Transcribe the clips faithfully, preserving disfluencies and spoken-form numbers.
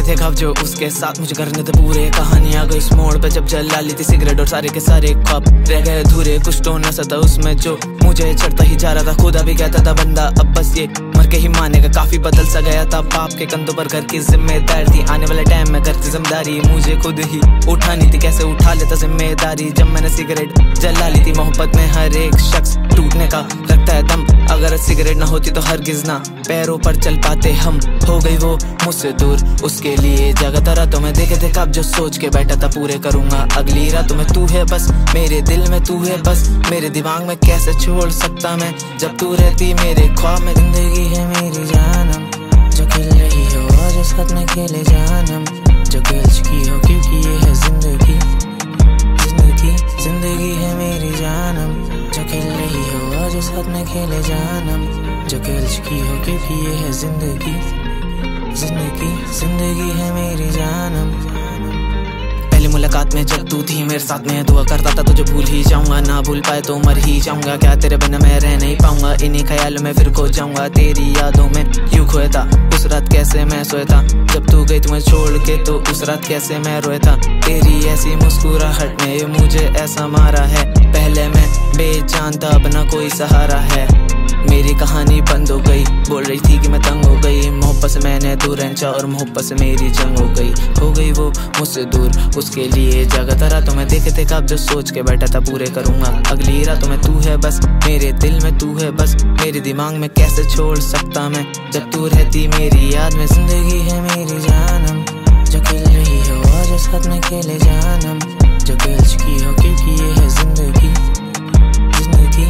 थे ख्वाब जो उसके साथ मुझे करने थे पूरे। कहानी आ गई इस मोड़ पे जब जला ली थी सिगरेट और सारे के सारे ख्वाब रह गए अधूरे। कुछ तो नशा था उसमें जो मुझे चढ़ता ही जा रहा था। खुदा भी कहता था बंदा अब बस ये मर के ही मानेगा। काफी बदल सा गया था, बाप के कंधों पर घर की जिम्मेदारी थी। आने वाले टाइम में घर की जिम्मेदारी मुझे खुद ही उठानी थी। कैसे उठा लेता जिम्मेदारी जब मैंने सिगरेट जला ली थी। मोहब्बत में हर एक शख्स टूटने का रखता है दम, अगर सिगरेट ना होती तो हरगिज ना पैरों पर चल पाते हम। हो गई वो मुझसे दूर, उसके लिए जगता रहा तो मैं देखे थे ख्वाब जो सोच के बैठा था पूरे करूंगा अगली रात में। तू है बस मेरे दिल में, तू है बस मेरे दिमाग में, कैसे छोड़ सकता मैं जब तू रहती मेरे ख्वाब में। जिंदगी है मेरी जानम जो खेल रही हो और साथ में खेले जानम जो खेल चुकी हो, क्योंकि ये है जिंदगी। जिंदगी जिंदगी है मेरी जानम जो खेल रही हो और साथ में खेले जानम जो खेल चुकी हो, क्योंकि ये है जिंदगी। जिंदगी जिंदगी है मेरी जानम। पहली मुलाकात में जब तू थी मेरे साथ में, दुआ करता था तुझे भूल ही जाऊंगा। ना भूल पाए तो मर ही जाऊंगा, क्या तेरे बिना मैं रह नहीं पाऊंगा। इन्हीं ख्यालों में फिर खो जाऊंगा, तेरी यादों में यूं खोया था। उस रात कैसे मैं सोया था जब तू गई तुम्हें छोड़ के, तो उस रात कैसे मैं रोया था। तेरी ऐसी मुस्कुराहट ने मुझे ऐसा मारा है, पहले मैं बेजान था अब ना कोई सहारा है। मेरी कहानी बंद हो गई, बोल रही थी कि मैं तंग हो गई। मोहब्बत से मैंने दूर रहना और मोहब्बत से मेरी जंग हो गई। हो गई वो मुझसे दूर, उसके लिए जगता रहा तो मैं देखे थे ख्वाब जो सोच के बैठा था पूरे करूंगा अगली रातों में। तू है बस मेरे दिल में, तू है बस मेरे दिमाग में, कैसे छोड़ सकता मैं जब तू रहती मेरी याद में। जिंदगी है मेरी जानम जो खेल रही हो और साथ में खेले जानम जो खेल चुकी हो, क्योंकि ये है जिंदगी। जिंदगी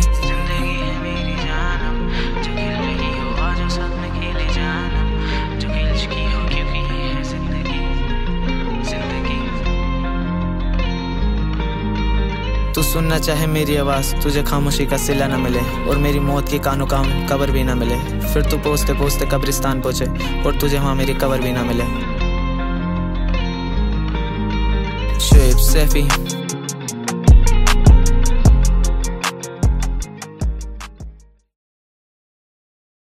तू सुनना चाहे मेरी आवाज, तुझे खामोशी का सिला न मिले और मेरी मौत की कानों का कब्र भी न मिले। फिर तू पोसते पोसते कब्रिस्तान पहुंचे और तुझे वहां मेरी कब्र भी न मिले। शुएब सैफी।